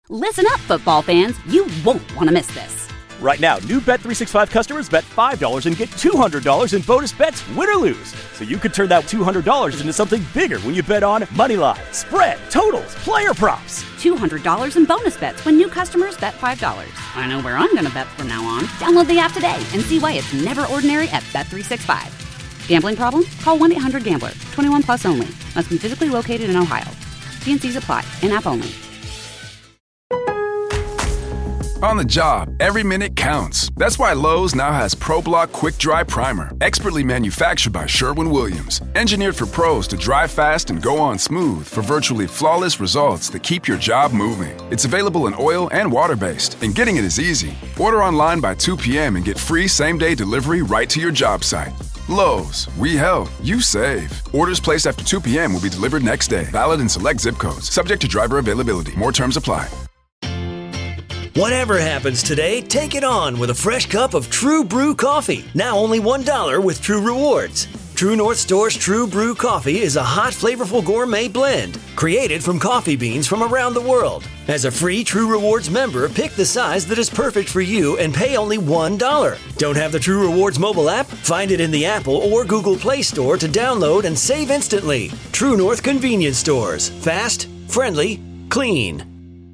Listen up, football fans. You won't want to miss this. Right now, new Bet365 customers bet $5 and get $200 in bonus bets, win or lose. So you could turn that $200 into something bigger when you bet on moneyline, spread, totals, player props. $200 in bonus bets when new customers bet $5. I know where I'm going to bet from now on. Download the app today and see why it's never ordinary at Bet365. Gambling problem? Call 1-800-GAMBLER. 21 plus only. Must be physically located in Ohio. T&Cs apply. In-app only. On the job, every minute counts. That's why Lowe's now has ProBlock Quick Dry Primer, expertly manufactured by Sherwin-Williams. Engineered for pros to dry fast and go on smooth for virtually flawless results that keep your job moving. It's available in oil and water-based, and getting it is easy. Order online by 2 p.m. and get free same-day delivery right to your job site. Lowe's, we help, you save. Orders placed after 2 p.m. will be delivered next day. Valid in select zip codes. Subject to driver availability. More terms apply. Whatever happens today, take it on with a fresh cup of True Brew coffee. Now only $1 with True Rewards. True North Store's True Brew coffee is a hot, flavorful gourmet blend created from coffee beans from around the world. As a free True Rewards member, pick the size that is perfect for you and pay only $1. Don't have the True Rewards mobile app? Find it in the Apple or Google Play Store to download and save instantly. True North Convenience Stores. Fast, friendly, clean.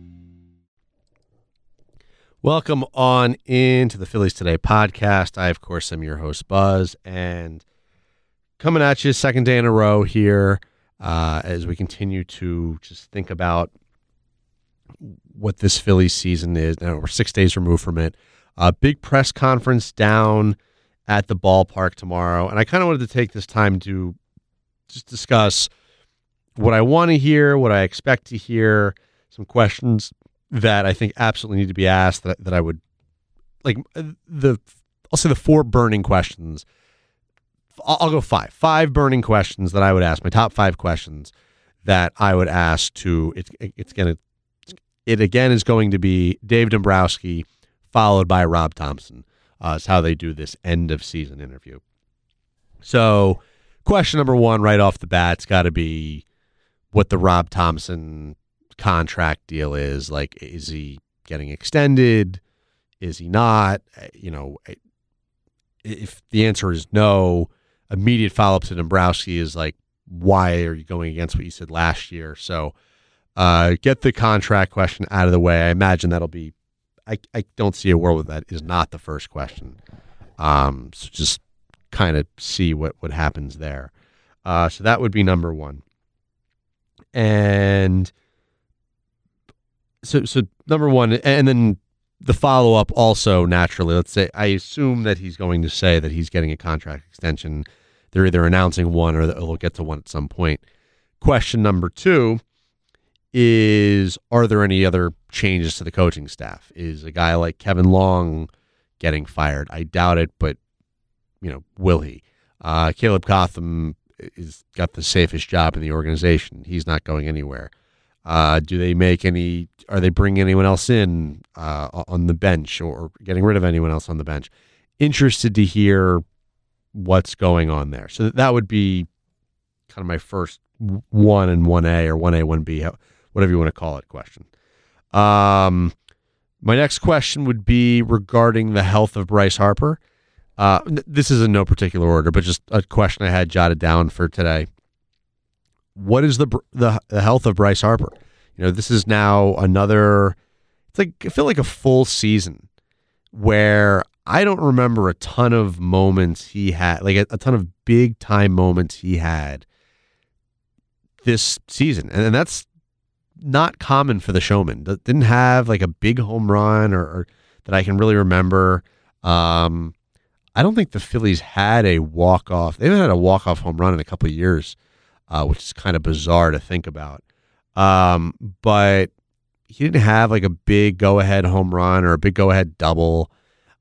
Welcome on into the Phillies Today podcast. I, of course, am your host, Buzz, and coming at you second day in a row here as we continue to just think about what this Phillies season is. Now, we're 6 days removed from it. Big press conference down at the ballpark tomorrow, and I kind of wanted to take this time to just discuss what I want to hear, what I expect to hear, some questions that I think absolutely need to be asked that I would like I'll say the 4 burning questions. I'll go 5. 5 burning questions that I would ask, my top 5 questions that I would ask to it again is going to be Dave Dombrowski followed by Rob Thomson. Is how they do this end of season interview. So question number 1 right off the bat, it's got to be what the Rob Thomson contract deal is. Like, is he getting extended? Is he not? If the answer is no, immediate follow-up to Dombrowski is like, why are you going against what you said last year? So get the contract question out of the way. I imagine that'll be, I don't see a world where that is not the first question. So just kind of see what happens there. So that would be number 1. And So number 1, and then the follow-up also naturally, let's say, I assume that he's going to say that he's getting a contract extension. They're either announcing one or they'll get to one at some point. Question number 2 is, are there any other changes to the coaching staff? Is a guy like Kevin Long getting fired? I doubt it, but, will he? Caleb Cotham is got the safest job in the organization. He's not going anywhere. Do they make any? Are they bringing anyone else in on the bench or getting rid of anyone else on the bench? Interested to hear what's going on there. So that would be kind of my first 1 and 1A or 1A, 1B, whatever you want to call it, question. My next question would be regarding the health of Bryce Harper. This is in no particular order, but just a question I had jotted down for today. What is the health of Bryce Harper? This is now another, I feel like a full season where I don't remember a ton of moments he had, like a ton of big time moments he had this season. And that's not common for the showman. Didn't have like a big home run or that I can really remember. I don't think the Phillies had a walk-off. They haven't had a walk-off home run in a couple of years. Which is kind of bizarre to think about. But he didn't have like a big go-ahead home run or a big go-ahead double.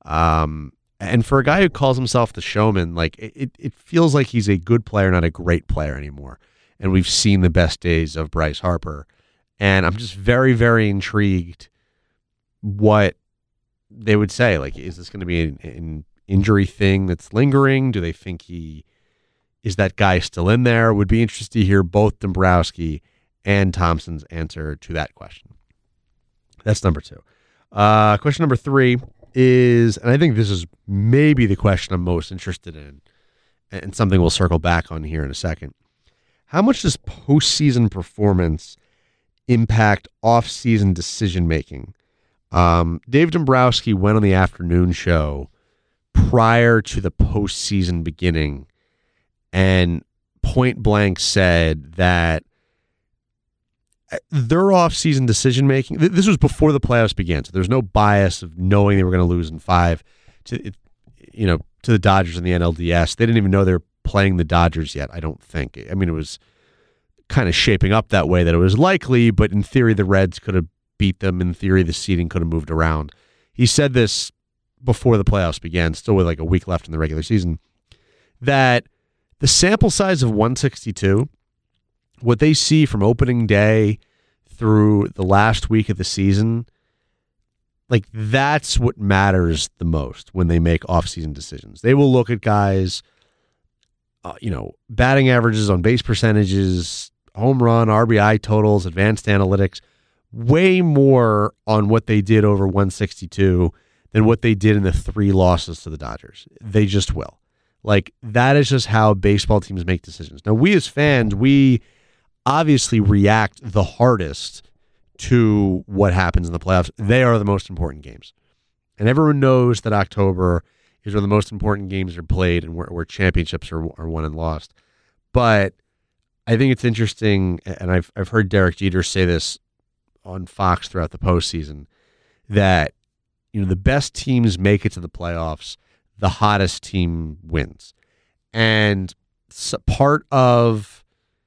And for a guy who calls himself the showman, like it feels like he's a good player, not a great player anymore. And we've seen the best days of Bryce Harper. And I'm just very, very intrigued what they would say. Like, is this going to be an injury thing that's lingering? Do they think is that guy still in there? Would be interested to hear both Dombrowski and Thompson's answer to that question. That's number 2. Question number 3 is, and I think this is maybe the question I'm most interested in, and something we'll circle back on here in a second. How much does postseason performance impact off-season decision-making? Dave Dombrowski went on the afternoon show prior to the postseason beginning and point blank said that their off-season decision-making, this was before the playoffs began, so there's no bias of knowing they were going to lose in 5 to the Dodgers in the NLDS. They didn't even know they were playing the Dodgers yet, I don't think. I mean, it was kind of shaping up that way that it was likely, but in theory, the Reds could have beat them. In theory, the seeding could have moved around. He said this before the playoffs began, still with like a week left in the regular season, that the sample size of 162, what they see from opening day through the last week of the season, like that's what matters the most when they make off-season decisions. They will look at guys, batting averages, on base percentages, home run, RBI totals, advanced analytics, way more on what they did over 162 than what they did in the 3 losses to the Dodgers. They just will. Like, that is just how baseball teams make decisions. Now, we as fans, we obviously react the hardest to what happens in the playoffs. They are the most important games. And everyone knows that October is where the most important games are played and where championships are won and lost. But I think it's interesting, and I've heard Derek Jeter say this on Fox throughout the postseason, that the best teams make it to the playoffs, the hottest team wins. And so part of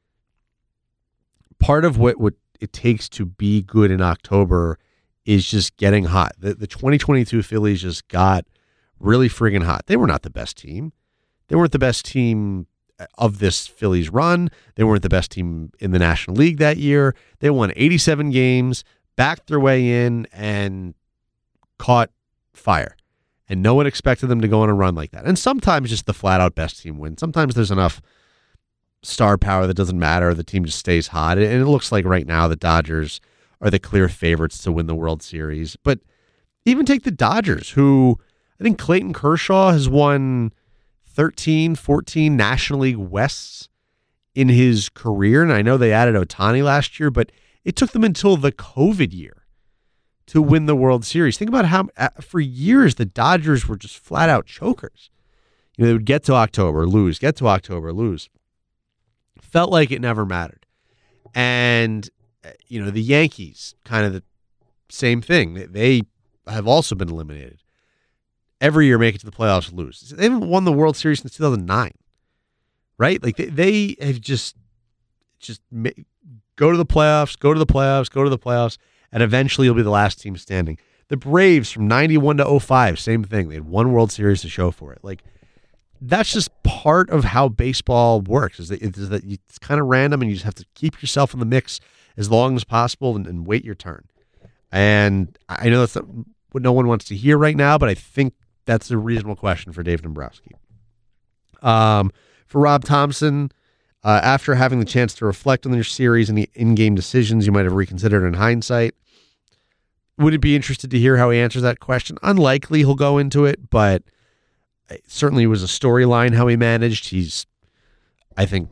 what it takes to be good in October is just getting hot. The 2022 Phillies just got really friggin' hot. They were not the best team. They weren't the best team of this Phillies run. They weren't the best team in the National League that year. They won 87 games, backed their way in, and caught fire. And no one expected them to go on a run like that. And sometimes just the flat-out best team wins. Sometimes there's enough star power that doesn't matter. The team just stays hot. And it looks like right now the Dodgers are the clear favorites to win the World Series. But even take the Dodgers, who I think Clayton Kershaw has won 13, 14 National League Wests in his career. And I know they added Ohtani last year, but it took them until the COVID year to win the World Series. Think about how, for years, the Dodgers were just flat-out chokers. They would get to October, lose, get to October, lose. Felt like it never mattered. And, the Yankees, kind of the same thing. They have also been eliminated. Every year make it to the playoffs, lose. They haven't won the World Series since 2009, right? Like, they have just go to the playoffs, and eventually you'll be the last team standing. The Braves from 91 to 05, same thing. They had one World Series to show for it. Like, that's just part of how baseball works, is that it's kind of random and you just have to keep yourself in the mix as long as possible and wait your turn. And I know that's what no one wants to hear right now, but I think that's a reasonable question for Dave Dombrowski. For Rob Thompson, after having the chance to reflect on your series and the in-game decisions you might have reconsidered in hindsight, would it be interested to hear how he answers that question? Unlikely he'll go into it, but it certainly was a storyline how he managed. He's, I think,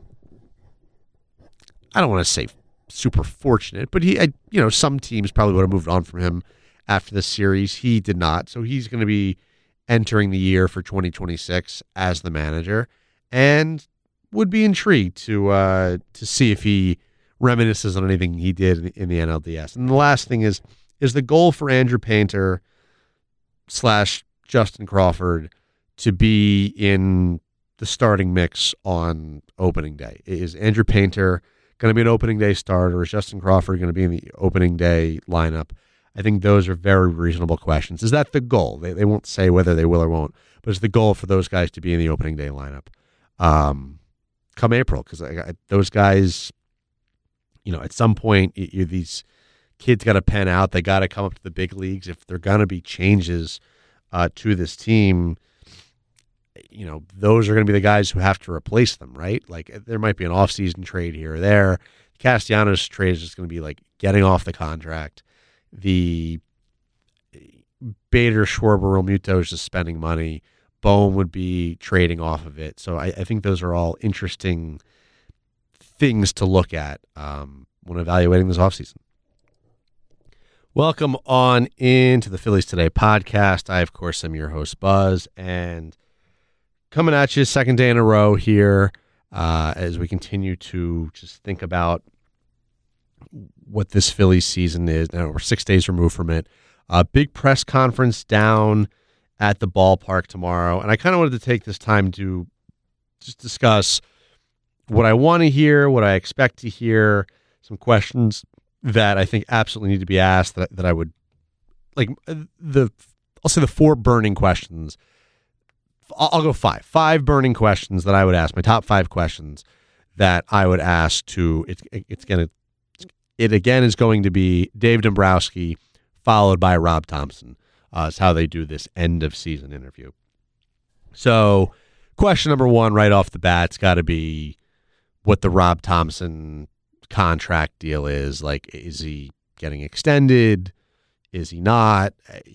I don't want to say super fortunate, but some teams probably would have moved on from him after the series. He did not, so he's going to be entering the year for 2026 as the manager, and would be intrigued to see if he reminisces on anything he did in the NLDS. And the last thing is the goal for Andrew Painter / Justin Crawford to be in the starting mix on opening day? Is Andrew Painter going to be an opening day starter? Is Justin Crawford going to be in the opening day lineup? I think those are very reasonable questions. Is that the goal? They won't say whether they will or won't, but is the goal for those guys to be in the opening day lineup come April? Because those guys, at some point, these kids got to pen out. They got to come up to the big leagues. If there are going to be changes to this team, those are going to be the guys who have to replace them, right? Like, there might be an offseason trade here or there. Castellanos trade is just going to be like getting off the contract. the Bader, Schwarber, Realmuto is just spending money. Bohm would be trading off of it. So I think those are all interesting things to look at when evaluating this offseason. Welcome on into the Phillies Today podcast. I, of course, am your host, Buzz, and coming at you second day in a row here as we continue to just think about what this Phillies season is. Now we're 6 days removed from it. Big press conference down at the ballpark tomorrow, and I kind of wanted to take this time to just discuss what I want to hear, what I expect to hear, some questions that I think absolutely need to be asked that I would like. I'll say the 4 burning questions. I'll go 5. 5 burning questions that I would ask. My top 5 questions that I would ask to. It again is going to be Dave Dombrowski followed by Rob Thompson. Is how they do this end of season interview. So, question number 1 right off the bat, it's got to be what the Rob Thompson contract deal is. Like, is he getting extended? Is he not?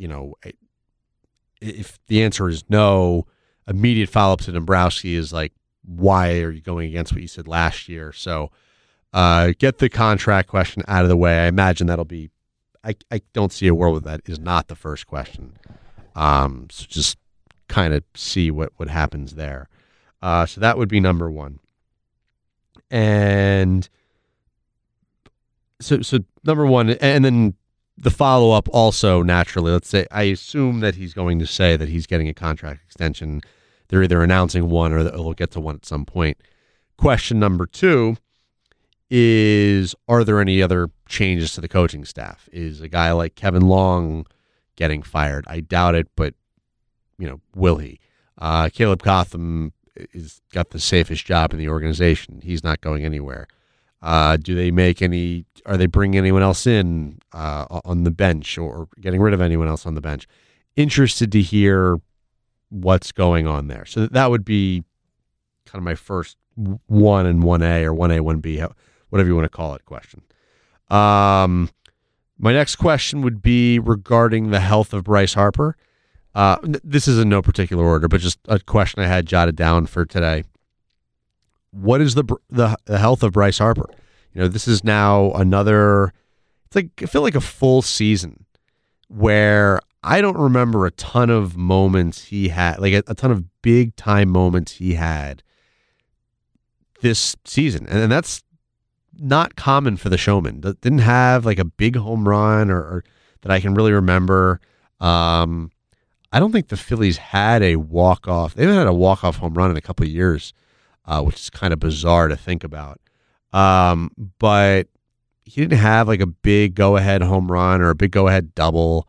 If the answer is no, immediate follow-up to Dombrowski is like, why are you going against what you said last year? So get the contract question out of the way. I imagine that'll be, I don't see a world where that is not the first question. So just kind of see what happens there. So that would be number 1. And so number 1, and then the follow-up also naturally, let's say, I assume that he's going to say that he's getting a contract extension. They're either announcing one or they'll get to one at some point. Question number 2 is, are there any other changes to the coaching staff? Is a guy like Kevin Long getting fired? I doubt it, but, will he? Caleb Cotham is got the safest job in the organization. He's not going anywhere. Are they bringing anyone else in on the bench or getting rid of anyone else on the bench? Interested to hear what's going on there. So that would be kind of my first 1 and 1A or 1A, 1B, whatever you want to call it, question. My next question would be regarding the health of Bryce Harper. This is in no particular order, but just a question I had jotted down for today. What is the health of Bryce Harper? This is now another, I feel like a full season where I don't remember a ton of moments he had, like a ton of big time moments he had this season. And that's not common for the showman. Didn't have like a big home run or that I can really remember. I don't think the Phillies had a walk-off. They haven't had a walk-off home run in a couple of years, which is kind of bizarre to think about. But he didn't have like a big go-ahead home run or a big go-ahead double.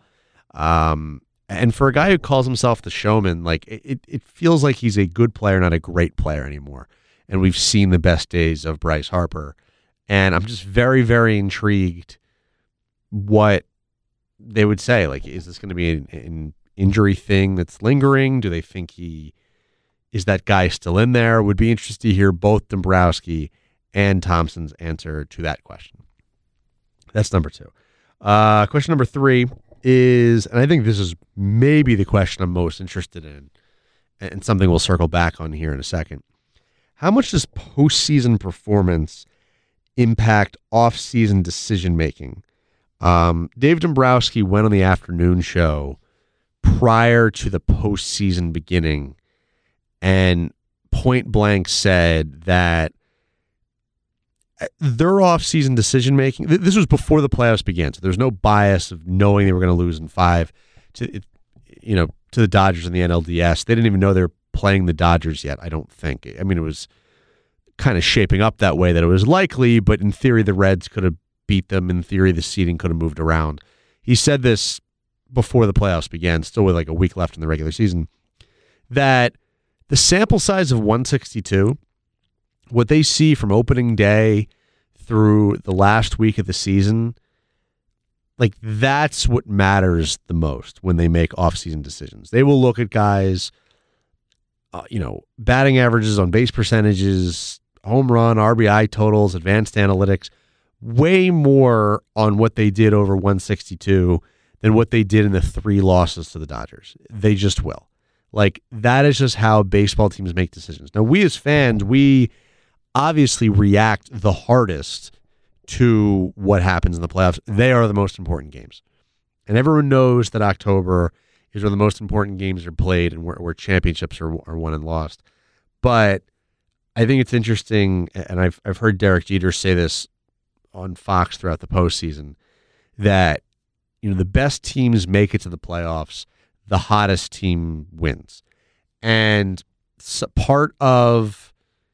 And for a guy who calls himself the showman, like it feels like he's a good player, not a great player anymore. And we've seen the best days of Bryce Harper. And I'm just very, very intrigued what they would say. Like, is this going to be an injury thing that's lingering? Do they think is that guy still in there? Would be interested to hear both Dombrowski and Thompson's answer to that question. That's number 2. Question number 3 is, and I think this is maybe the question I'm most interested in, and something we'll circle back on here in a second. How much does postseason performance impact off-season decision-making? Dave Dombrowski went on the afternoon show prior to the postseason beginning and point blank said that their off-season decision-making, this was before the playoffs began, so there's no bias of knowing they were going to lose in 5 to the Dodgers in the NLDS. They didn't even know they were playing the Dodgers yet, I don't think. I mean, it was kind of shaping up that way that it was likely, but in theory, the Reds could have beat them. In theory, the seeding could have moved around. He said this before the playoffs began, still with like a week left in the regular season, that the sample size of 162, what they see from opening day through the last week of the season, like that's what matters the most when they make off-season decisions. They will look at guys, batting averages, on base percentages, home run, RBI totals, advanced analytics, way more on what they did over 162 than what they did in the 3 losses to the Dodgers. They just will. Like, that is just how baseball teams make decisions. Now, we as fans, we obviously react the hardest to what happens in the playoffs. They are the most important games. And everyone knows that October is where the most important games are played and where championships are won and lost. But I think it's interesting, and I've heard Derek Jeter say this on Fox throughout the postseason, that the best teams make it to the playoffs, the hottest team wins. And so part of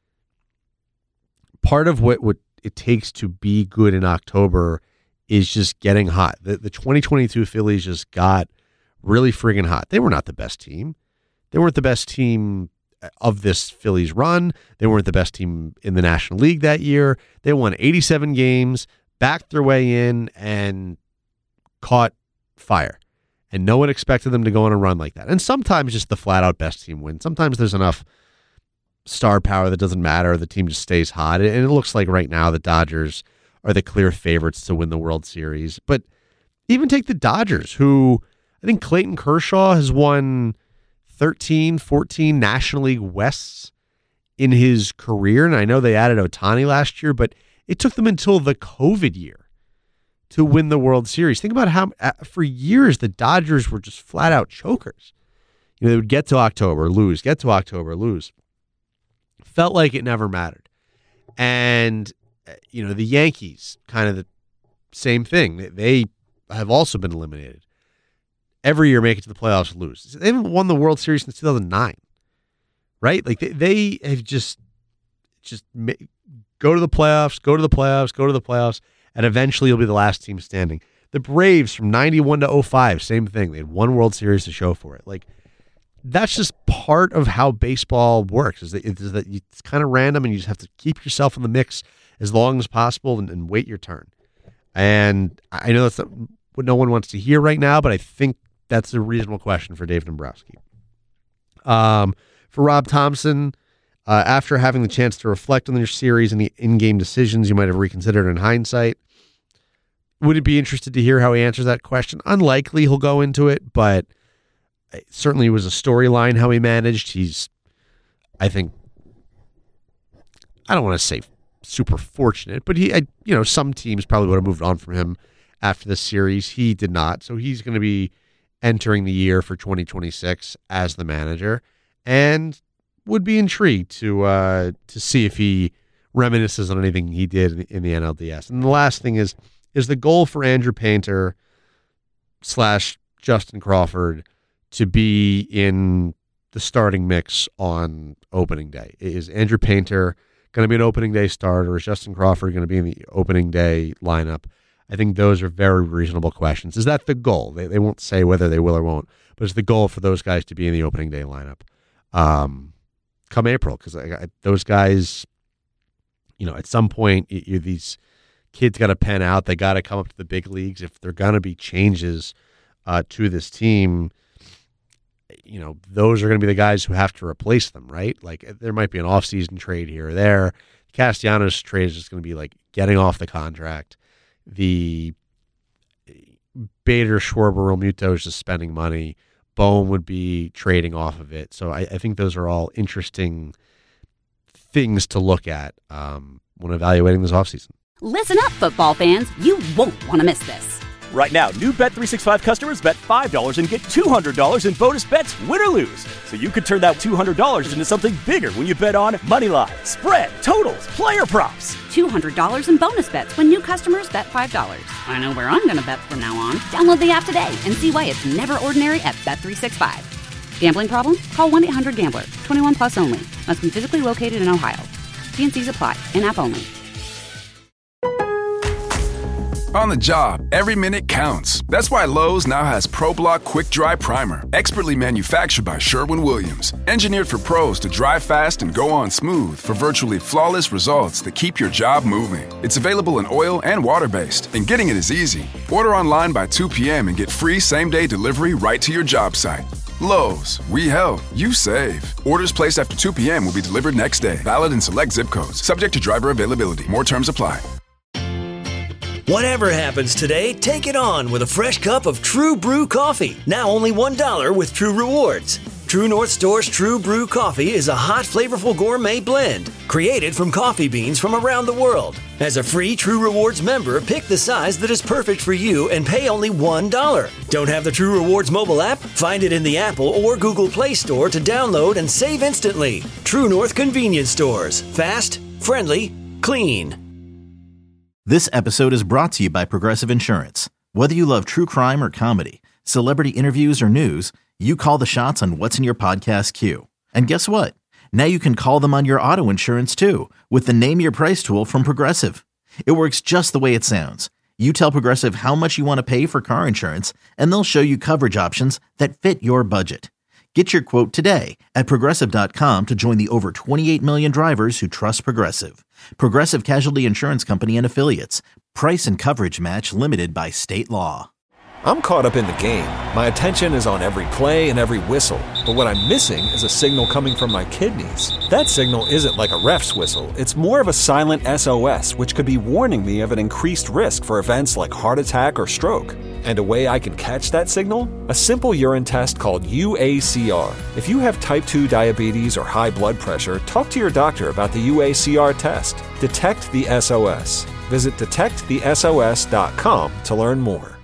what it takes to be good in October is just getting hot. The 2022 Phillies just got really friggin' hot. They were not the best team. They weren't the best team of this Phillies run. They weren't the best team in the National League that year. They won 87 games, backed their way in, and caught fire. And no one expected them to go on a run like that. And sometimes just the flat-out best team wins. Sometimes there's enough star power that doesn't matter. The team just stays hot. And it looks like right now the Dodgers are the clear favorites to win the World Series. But even take the Dodgers, who I think Clayton Kershaw has won 13, 14 National League Wests in his career. And I know they added Ohtani last year, but it took them until the COVID year to win the World Series. Think about how for years the Dodgers were just flat out chokers. They would get to October, lose, get to October, lose. Felt like it never mattered. And, the Yankees, kind of the same thing. They have also been eliminated. Every year make it to the playoffs, lose. They haven't won the World Series since 2009, right? Like they have just go to the playoffs, and eventually you'll be the last team standing. The Braves from 91 to 05, same thing. They had one World Series to show for it. Like, that's just part of how baseball works, is that it's kind of random and you just have to keep yourself in the mix as long as possible and wait your turn. And I know that's what no one wants to hear right now, but I think that's a reasonable question for Dave Dombrowski. For Rob Thompson, after having the chance to reflect on your series and the in-game decisions you might have reconsidered in hindsight, would it be interested to hear how he answers that question? Unlikely he'll go into it, but it certainly was a storyline how he managed. He's, I think, I don't want to say super fortunate, but some teams probably would have moved on from him after the series. He did not, so he's going to be entering the year for 2026 as the manager, and would be intrigued to see if he reminisces on anything he did in the NLDS. And the last thing is the goal for Andrew Painter / Justin Crawford to be in the starting mix on opening day? Is Andrew Painter going to be an opening day starter? Is Justin Crawford going to be in the opening day lineup? I think those are very reasonable questions. Is that the goal? They won't say whether they will or won't, but is the goal for those guys to be in the opening day lineup come April? Because those guys, at some point, these kids got to pen out. They got to come up to the big leagues. If there are going to be changes to this team, those are going to be the guys who have to replace them, right? Like, there might be an offseason trade here or there. Castellanos trade is just going to be like getting off the contract. The Bader, Schwarber, Realmuto is just spending money. Bohm would be trading off of it. So I think those are all interesting things to look at when evaluating this offseason. Listen up, football fans. You won't want to miss this. Right now, new Bet365 customers bet $5 and get $200 in bonus bets, win or lose. So you could turn that $200 into something bigger when you bet on moneyline, spread, totals, player props. $200 in bonus bets when new customers bet $5. I know where I'm going to bet from now on. Download the app today and see why it's never ordinary at Bet365. Gambling problem? Call 1-800-GAMBLER. 21 plus only. Must be physically located in Ohio. T&Cs apply. In-app only. On the job, every minute counts. That's why Lowe's now has ProBlock Quick Dry Primer, expertly manufactured by Sherwin-Williams. Engineered for pros to dry fast and go on smooth for virtually flawless results that keep your job moving. It's available in oil and water-based, and getting it is easy. Order online by 2 p.m. and get free same-day delivery right to your job site. Lowe's, we help, you save. Orders placed after 2 p.m. will be delivered next day. Valid in select zip codes. Subject to driver availability. More terms apply. Whatever happens today, take it on with a fresh cup of True Brew coffee. Now only $1 with True Rewards. True North Store's True Brew coffee is a hot, flavorful gourmet blend created from coffee beans from around the world. As a free True Rewards member, pick the size that is perfect for you and pay only $1. Don't have the True Rewards mobile app? Find it in the Apple or Google Play Store to download and save instantly. True North Convenience Stores. Fast, friendly, clean. This episode is brought to you by Progressive Insurance. Whether you love true crime or comedy, celebrity interviews or news, you call the shots on what's in your podcast queue. And guess what? Now you can call them on your auto insurance too with the Name Your Price tool from Progressive. It works just the way it sounds. You tell Progressive how much you want to pay for car insurance, and they'll show you coverage options that fit your budget. Get your quote today at Progressive.com to join the over 28 million drivers who trust Progressive. Progressive Casualty Insurance Company and Affiliates. Price and coverage match limited by state law. I'm caught up in the game. My attention is on every play and every whistle. But what I'm missing is a signal coming from my kidneys. That signal isn't like a ref's whistle. It's more of a silent SOS, which could be warning me of an increased risk for events like heart attack or stroke. And a way I can catch that signal? A simple urine test called UACR. If you have type 2 diabetes or high blood pressure, talk to your doctor about the UACR test. Detect the SOS. Visit detectthesos.com to learn more.